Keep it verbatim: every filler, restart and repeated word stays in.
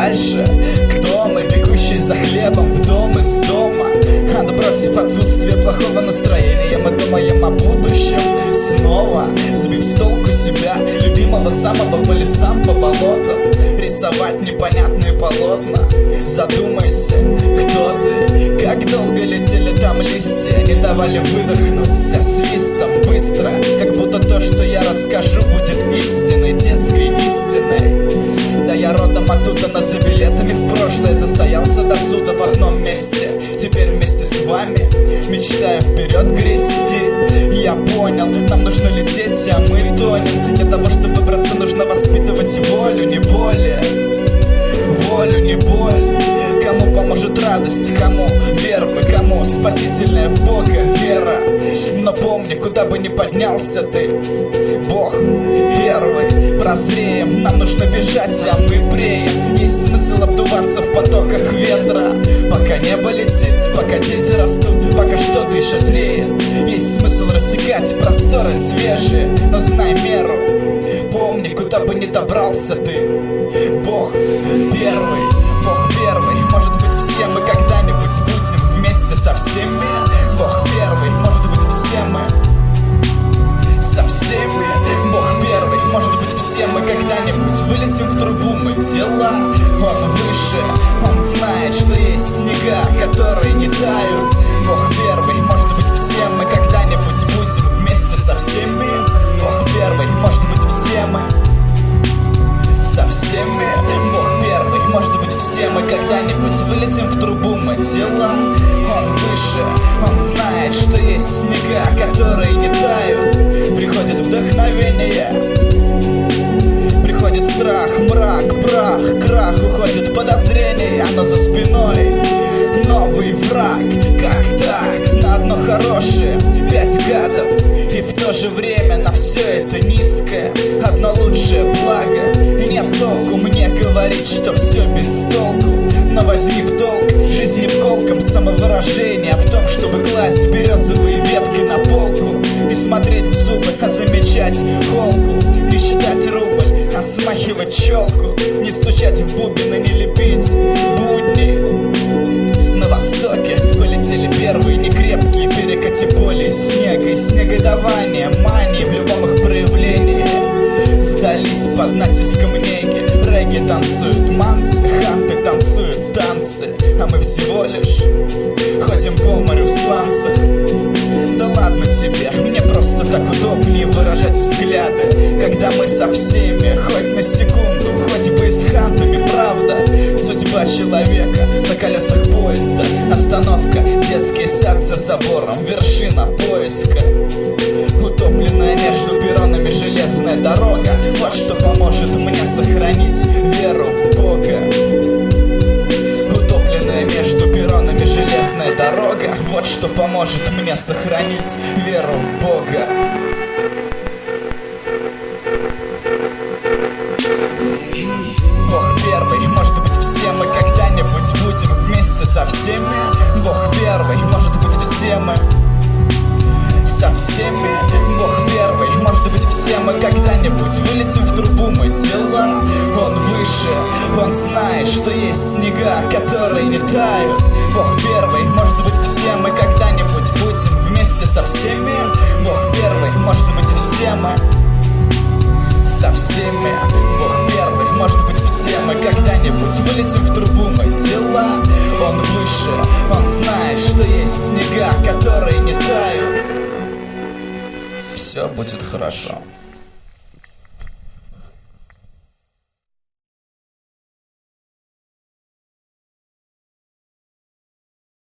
дальше к дому, бегущий за хлебом в дом из дома. Отбросив отсутствие плохого настроения, мы думаем о будущем снова, сбив с толку себя, любимого самого, по лесам, по болотам, рисовать непонятные полотна. Задумайся, кто ты, как долго летели там листья, не давали выдохнуть со свистом быстро, как будто то, что я расскажу, будет истиной, детской истиной. Да я родом оттуда, но за билетами в прошлое застоялся до суда в одном месте. Теперь вместе с вами мечтаю вперед грести. Я понял, нам нужно лететь, а мы тонем. Для того, чтобы выбраться, нужно воспитывать волю, не более. Волю, не боль. Кому поможет радость, кому вербы, кому спасительная в Бога вера. Но помни, куда бы ни поднялся ты, Бог первый. Прозреем, нам нужно бежать, а мы бреем. Есть смысл обдуваться в потоках ветра, пока небо летит, пока дети растут, пока что-то еще зреет. Есть смысл рассекать просторы свежие, но знай меру. Помни, куда бы ни добрался ты, Бог первый, Бог первый. Может быть, все мы когда-нибудь будем вместе со всеми. Бог первый, может быть, все мы со всеми. Бог первый, может быть, все мы когда-нибудь вылетим в трубу, мы тела. Он выше, он знает, что есть снега, которые не тают. Бог первый, может быть, все мы когда-нибудь будем вместе со всеми. Бог первый, может быть, все мы со всеми. Бог первый, может быть, все мы когда-нибудь вылетим в трубу, мы тела. Он выше, он знает, что есть снега, которые не тают. Приходит вдохновение, приходит страх, мрак, прах, крах. Уходит подозрение, оно за спиной. Новый враг, как так? На одно хорошее пять гадов, и в то же время на все это низкое одно лучшее благо. И нет толку мне говорить, что все без толку, но возьми в долг жизнь не в колком самовыражении, а в том, чтобы класть березовые ветки на полку. Не смотреть в зубы, а замечать холку. Не считать рубль, а смахивать челку. Не стучать в бубен и не лепить будни. На востоке полетели первые некрепкие перекати поле из снега и снегодавания, мании в любом их проявлении. Сдались под натиском неги. Регги танцуют мансы, ханты танцуют танцы, а мы всего лишь ходим по морю в сланцах. Да ладно тебе, мне просто так удобнее выражать взгляды, когда мы со всеми, хоть на секунду, хоть бы и с хантами, правда. Судьба человека на колесах поезда, остановка, детский сад за забором, вершина поиска. Утопленная между перронами железная дорога, вот что поможет мне сохранить веру в Бога. Утопленная между перронами железная дорога, вот что поможет мне сохранить веру в Бога. Бог первый, может быть, все мы когда-нибудь будем вместе со всеми. Бог первый, может быть, все мы со всеми. Бог первый, может быть, все мы когда-нибудь вылетим в трубу, мы тела. Он выше, он знает, что есть снега, которые не тают. Бог первый, может быть, все мы когда-нибудь будем вместе со всеми. Бог первый, может быть, все мы со всеми. Бог первый, может быть, все мы когда-нибудь вылетим в трубу, мы тела. Он выше, он знает, что есть снега, которые не тают. Все будет хорошо.